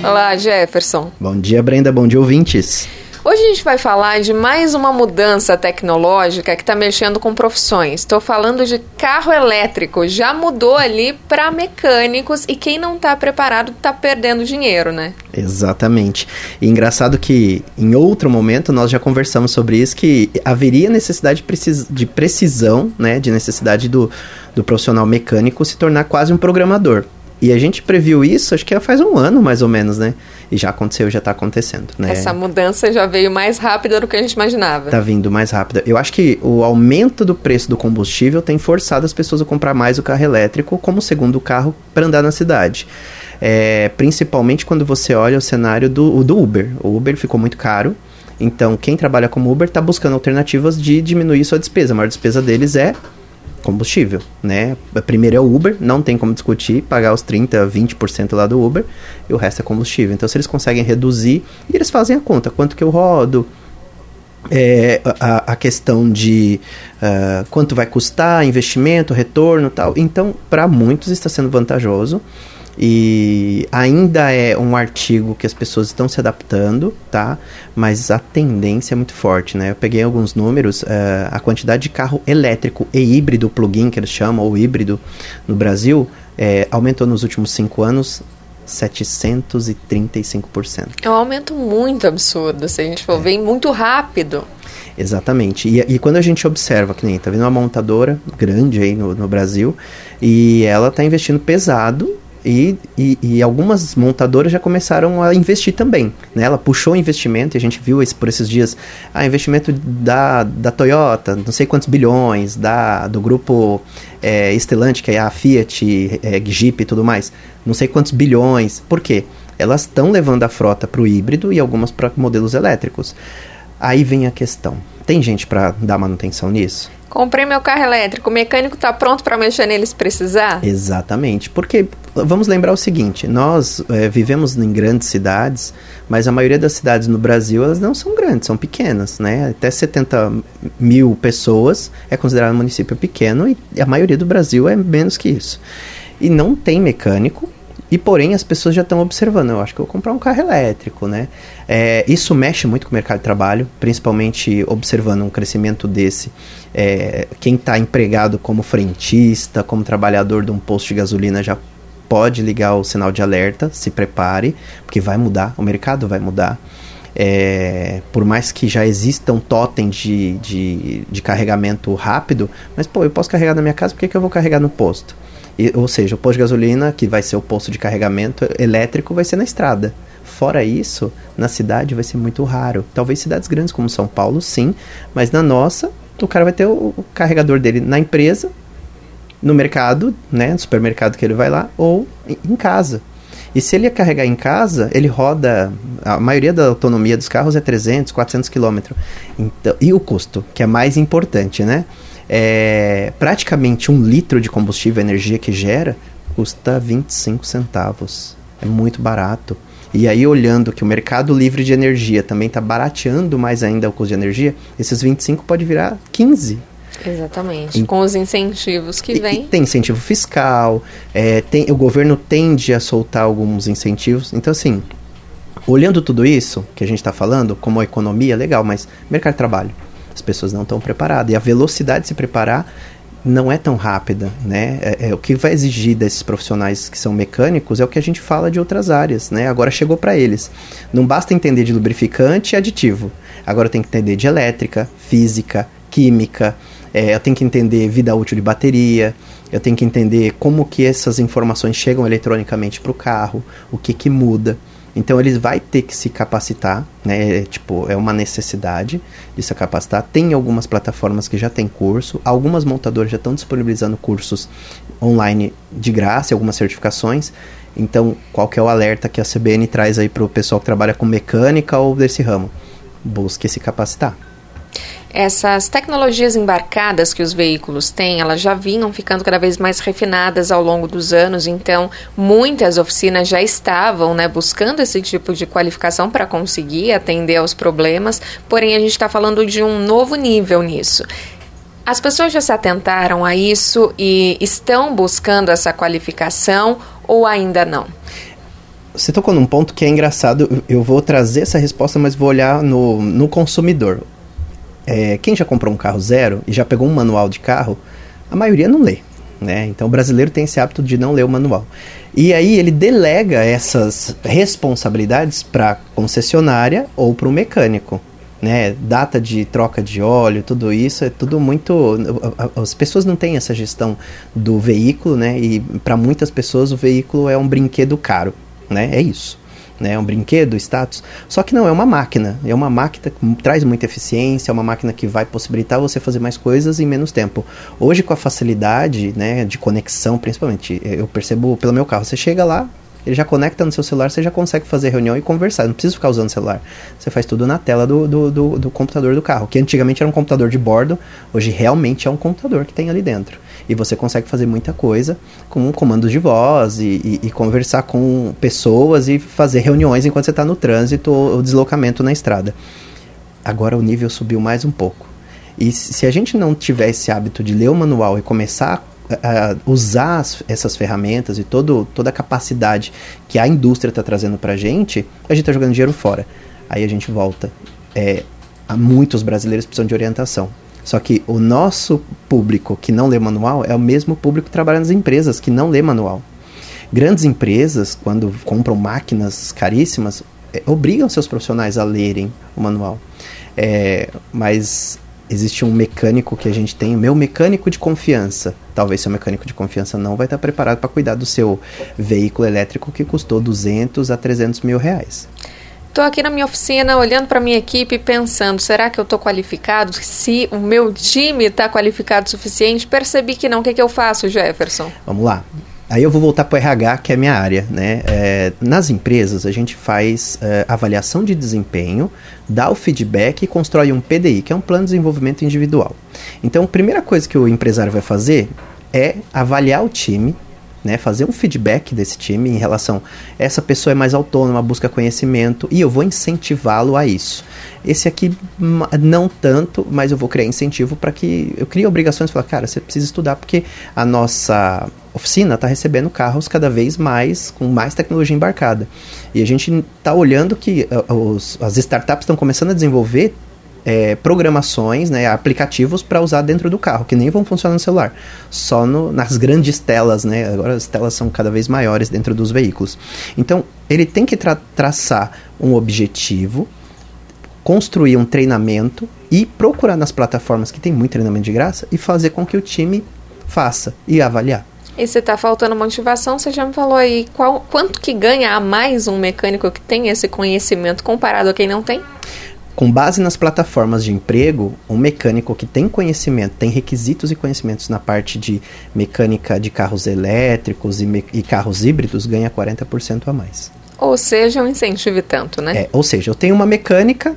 Olá, Jefferson. Bom dia, Brenda. Bom dia, ouvintes. Hoje a gente vai falar de mais uma mudança tecnológica que está mexendo com profissões. Estou falando de carro elétrico. Já mudou ali para mecânicos e quem não está preparado está perdendo dinheiro, né? Exatamente. E engraçado que em outro momento nós já conversamos sobre isso, que haveria necessidade de precisão, né, de necessidade do profissional mecânico se tornar quase um programador. E a gente previu isso, acho que faz um ano mais ou menos, né? E já aconteceu, já está acontecendo, né? Essa mudança já veio mais rápida do que a gente imaginava. Tá vindo mais rápida. Eu acho que o aumento do preço do combustível tem forçado as pessoas a comprar mais o carro elétrico como segundo carro para andar na cidade. Principalmente quando você olha o cenário do Uber. O Uber ficou muito caro. Então, quem trabalha como Uber está buscando alternativas de diminuir sua despesa. A maior despesa deles é combustível, né? Primeiro é o Uber, não tem como discutir, pagar os 30%, 20% lá do Uber, e o resto é combustível. Então, se eles conseguem reduzir, e eles fazem a conta, quanto que eu rodo, a questão de quanto vai custar, investimento, retorno, tal. Então, para muitos está sendo vantajoso. E ainda é um artigo que as pessoas estão se adaptando, tá? Mas a tendência é muito forte, né? Eu peguei alguns números, a quantidade de carro elétrico e híbrido, plug-in que eles chamam, ou híbrido no Brasil, aumentou nos últimos 5 anos 735%. É um aumento muito absurdo, se a gente for ver, muito rápido. Exatamente. E quando a gente observa, que nem tá vendo uma montadora grande aí no Brasil, e ela tá investindo pesado, e algumas montadoras já começaram a investir também, né? Ela puxou o investimento, e a gente viu por esses dias, investimento da Toyota, não sei quantos bilhões, do grupo Stellantis, que é a Fiat, Jeep e tudo mais, não sei quantos bilhões. Por quê? Elas estão levando a frota para o híbrido e algumas para modelos elétricos. Aí vem a questão, tem gente para dar manutenção nisso? Comprei meu carro elétrico, o mecânico está pronto para mexer nele se precisar? Exatamente, porque vamos lembrar o seguinte, nós vivemos em grandes cidades, mas a maioria das cidades no Brasil, elas não são grandes, são pequenas, né? Até 70 mil pessoas é considerado um município pequeno, e a maioria do Brasil é menos que isso. E não tem mecânico, e porém as pessoas já estão observando, eu acho que eu vou comprar um carro elétrico, né? Isso mexe muito com o mercado de trabalho, principalmente observando um crescimento desse. Quem está empregado como frentista, como trabalhador de um posto de gasolina, já pode ligar o sinal de alerta, se prepare, porque vai mudar, o mercado vai mudar. Por mais que já exista um totem de carregamento rápido, mas eu posso carregar na minha casa, por que eu vou carregar no posto? Ou seja, o posto de gasolina, que vai ser o posto de carregamento elétrico, vai ser na estrada. Fora isso, na cidade vai ser muito raro. Talvez cidades grandes como São Paulo, sim, mas na nossa, o cara vai ter o carregador dele na empresa, no mercado, né, no supermercado que ele vai lá, ou em casa. E se ele carregar em casa, ele roda, a maioria da autonomia dos carros é 300, 400 km. Então, e o custo, que é mais importante, né? Praticamente 1 litro de combustível, a energia que gera, custa 25 centavos. É muito barato. E aí, olhando que o mercado livre de energia também está barateando mais ainda o custo de energia, esses 25 pode virar 15. Exatamente, com os incentivos que vêm. Tem incentivo fiscal, o governo tende a soltar alguns incentivos. Então, assim, olhando tudo isso que a gente está falando, como a economia, legal, mas mercado de trabalho, as pessoas não estão preparadas. E a velocidade de se preparar não é tão rápida, né? O que vai exigir desses profissionais que são mecânicos é o que a gente fala de outras áreas, né? Agora chegou para eles. Não basta entender de lubrificante e aditivo. Agora tem que entender de elétrica, física, química. Eu tenho que entender vida útil de bateria. Eu tenho que entender como que essas informações chegam eletronicamente para o carro, o que muda. Então, ele vai ter que se capacitar, né? É uma necessidade de se capacitar. Tem algumas plataformas que já tem curso, algumas montadoras já estão disponibilizando cursos online de graça, algumas certificações. Então, qual que é o alerta que a CBN traz aí para o pessoal que trabalha com mecânica ou desse ramo? Busque se capacitar. Essas tecnologias embarcadas que os veículos têm, elas já vinham ficando cada vez mais refinadas ao longo dos anos, então muitas oficinas já estavam, buscando esse tipo de qualificação para conseguir atender aos problemas, porém a gente está falando de um novo nível nisso. As pessoas já se atentaram a isso e estão buscando essa qualificação ou ainda não? Você tocou num ponto que é engraçado, eu vou trazer essa resposta, mas vou olhar no consumidor. Quem já comprou um carro zero e já pegou um manual de carro, a maioria não lê, né? Então o brasileiro tem esse hábito de não ler o manual. E aí ele delega essas responsabilidades para a concessionária ou para o mecânico, né? Data de troca de óleo, tudo isso é tudo muito... As pessoas não têm essa gestão do veículo, né? E para muitas pessoas o veículo é um brinquedo caro, né? É isso, né? É um brinquedo, status, só que não, é uma máquina que traz muita eficiência, é uma máquina que vai possibilitar você fazer mais coisas em menos tempo. Hoje, com a facilidade, né, de conexão, principalmente, eu percebo pelo meu carro, você chega lá, ele já conecta no seu celular, você já consegue fazer reunião e conversar, não precisa ficar usando o celular, você faz tudo na tela do computador do carro, que antigamente era um computador de bordo, hoje realmente é um computador que tem ali dentro. E você consegue fazer muita coisa com comandos de voz e conversar com pessoas e fazer reuniões enquanto você está no trânsito ou deslocamento na estrada. Agora o nível subiu mais um pouco. E se a gente não tiver esse hábito de ler o manual e começar a usar essas ferramentas e toda a capacidade que a indústria está trazendo para a gente está jogando dinheiro fora. Aí a gente volta. Muitos brasileiros precisam de orientação. Só que o nosso público que não lê manual é o mesmo público que trabalha nas empresas, que não lê manual. Grandes empresas, quando compram máquinas caríssimas, obrigam seus profissionais a lerem o manual. Mas existe um mecânico que a gente tem, meu mecânico de confiança. Talvez seu mecânico de confiança não vai estar preparado para cuidar do seu veículo elétrico que custou 200 a 300 mil reais. Estou aqui na minha oficina, olhando para a minha equipe, pensando, será que eu estou qualificado? Se o meu time está qualificado o suficiente, percebi que não. O que eu faço, Jefferson? Vamos lá. Aí eu vou voltar para o RH, que é a minha área, né? Nas empresas, a gente faz avaliação de desempenho, dá o feedback e constrói um PDI, que é um plano de desenvolvimento individual. Então, a primeira coisa que o empresário vai fazer é avaliar o time, né, fazer um feedback desse time em relação a essa pessoa é mais autônoma, busca conhecimento e eu vou incentivá-lo a isso. Esse aqui não tanto, mas eu vou criar incentivo para que eu crie obrigações, falar, cara, você precisa estudar porque a nossa oficina está recebendo carros cada vez mais, com mais tecnologia embarcada. E a gente está olhando que as startups estão começando a desenvolver programações, né, aplicativos para usar dentro do carro, que nem vão funcionar no celular, só nas grandes telas, né, agora as telas são cada vez maiores dentro dos veículos. Então, ele tem que traçar um objetivo, construir um treinamento e procurar nas plataformas que tem muito treinamento de graça e fazer com que o time faça e avaliar. E se está faltando motivação, você já me falou aí, quanto que ganha a mais um mecânico que tem esse conhecimento comparado a quem não tem? Com base nas plataformas de emprego, um mecânico que tem conhecimento, tem requisitos e conhecimentos na parte de mecânica de carros elétricos e carros híbridos, ganha 40% a mais. Ou seja, um incentivo tanto, né? Ou seja, eu tenho uma mecânica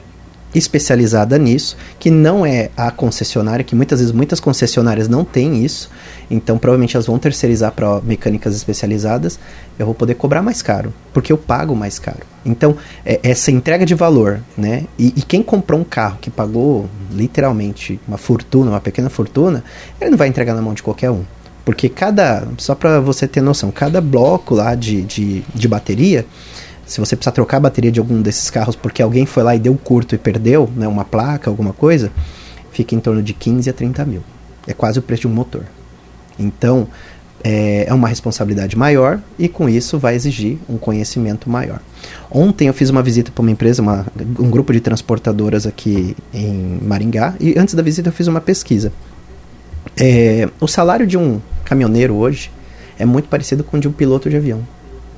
especializada nisso, que não é a concessionária, que muitas vezes muitas concessionárias não têm isso, então provavelmente elas vão terceirizar para mecânicas especializadas, eu vou poder cobrar mais caro, porque eu pago mais caro. Então, essa entrega de valor, né? E quem comprou um carro que pagou literalmente uma fortuna, uma pequena fortuna, ele não vai entregar na mão de qualquer um. Porque só para você ter noção, cada bloco lá de bateria, se você precisar trocar a bateria de algum desses carros porque alguém foi lá e deu curto e perdeu, né, uma placa, alguma coisa, fica em torno de 15 a 30 mil. É quase o preço de um motor. Então, é uma responsabilidade maior e com isso vai exigir um conhecimento maior. Ontem eu fiz uma visita para uma empresa, um grupo de transportadoras aqui em Maringá, e antes da visita eu fiz uma pesquisa. O salário de um caminhoneiro hoje é muito parecido com o de um piloto de avião.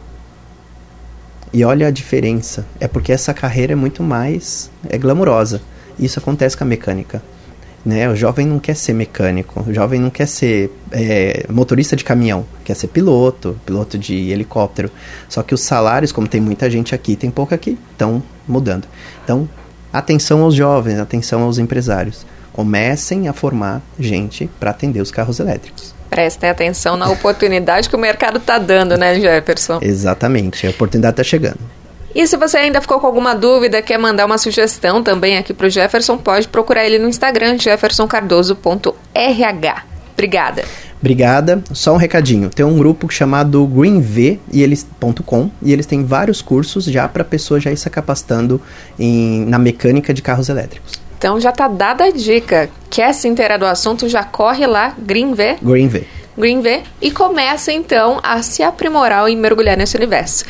E olha a diferença, é porque essa carreira é muito mais glamurosa. Isso acontece com a mecânica, né? O jovem não quer ser mecânico, o jovem não quer ser motorista de caminhão, quer ser piloto de helicóptero. Só que os salários, como tem muita gente aqui, tem pouco aqui, estão mudando. Então, atenção aos jovens, atenção aos empresários. Comecem a formar gente para atender os carros elétricos. Prestem atenção na oportunidade que o mercado está dando, né, Jefferson? Exatamente, a oportunidade está chegando. E se você ainda ficou com alguma dúvida, quer mandar uma sugestão também aqui para o Jefferson, pode procurar ele no Instagram, jeffersoncardoso.rh. Obrigada. Obrigada. Só um recadinho. Tem um grupo chamado greenv.com e eles têm vários cursos já para a pessoa já ir se capacitando na mecânica de carros elétricos. Então já tá dada a dica. Quer se inteirar do assunto, já corre lá, greenv, e começa então a se aprimorar e mergulhar nesse universo.